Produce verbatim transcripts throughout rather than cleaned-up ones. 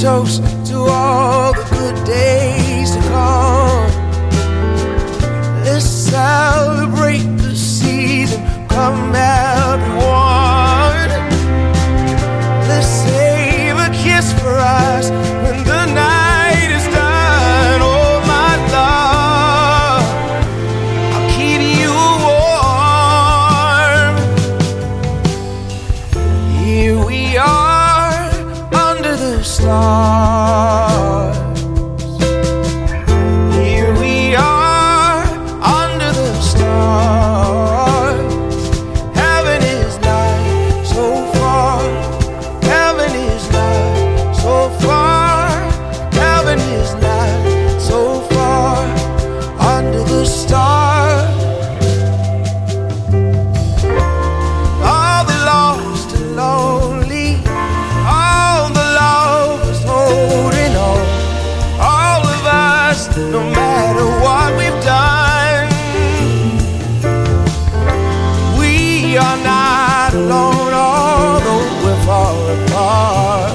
toast to all the good days to come. Let's celebrate the season, come everyone. Let's save a kiss for us when the night is done. Oh my love, I'll keep you warm. Here we are under the stars. Here we are under the stars. Heaven is not so far. Heaven is not so far. Heaven is not so far under the stars. All the lost and lonely, all the lovers holding on, all of us, no matter what we've done, we are not alone, although we're far apart.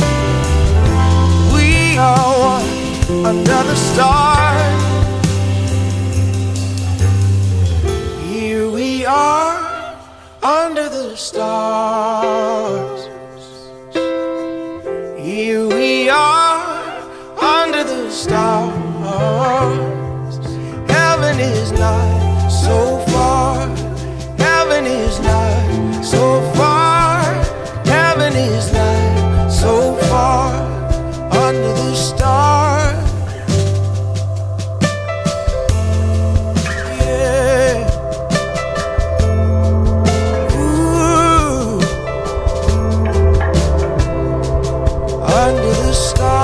We are one under the stars. Here we are under the stars. Here we are under the stars. Heaven is not so far. Heaven is not so far. Heaven is not so far under the stars. Yeah. Ooh. Under the stars.